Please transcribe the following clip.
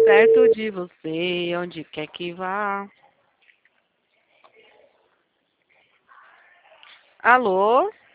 perto de você, onde quer que vá. Alô?